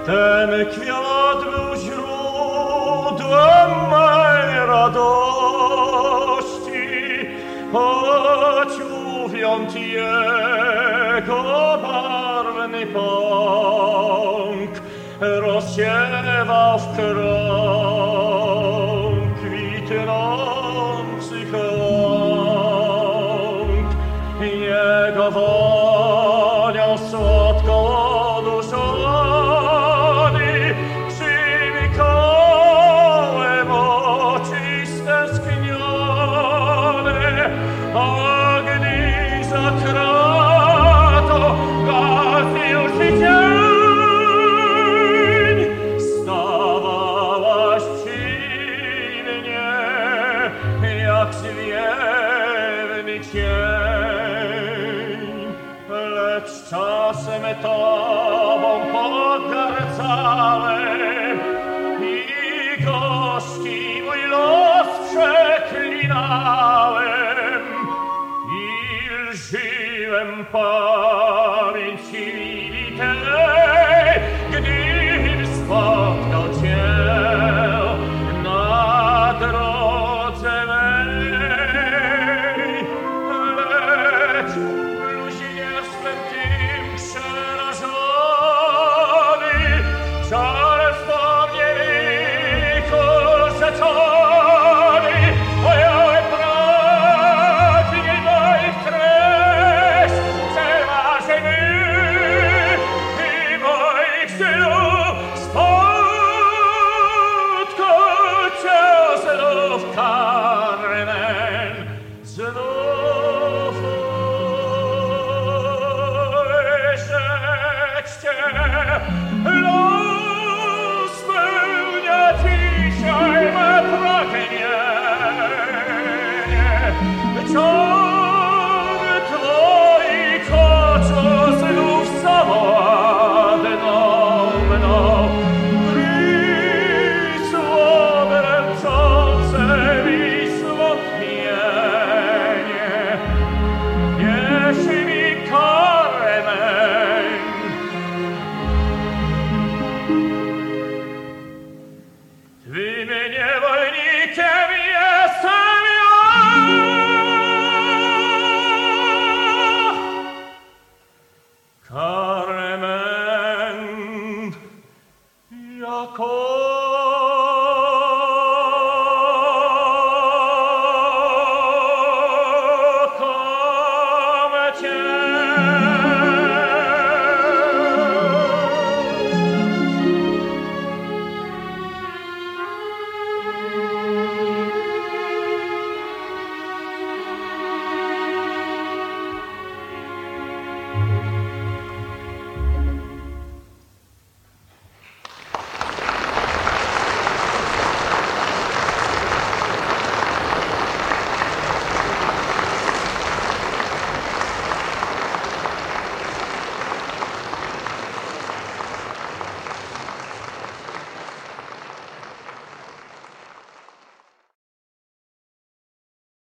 Ten kwiat był źródłem mej radości, choć uwiąd jego barwny pąk rozsiewał w krąg kwitnących łąk. Jego wonią słodką oduszony przymykałem oczy stęsknione, a gdy za kratą gasił się dzień, stawałaś przy mnie jak zwiewny cień. Lecz czasem tobą pogardzałem i gorzki mój los przeklinałem i lżyłem pamięci tej, gdym spotkał cię na drodze mej. Lecz bluźnierstwem tym przerażony, żalem wspomnień wykorzeczony, pojąłem pragnień moich treść, przeważeń i moich snów. Spotkał cię znów, Carmen, znów ujrzeć cię. Los spełnia dzisiaj me pragnienie. Ciąg twoich oczu znów zawładnął mną. Rysło dręczące mi zwątpienie. Nieś mi Carmen. Twym niewolnikiem jestem ja. Carmen.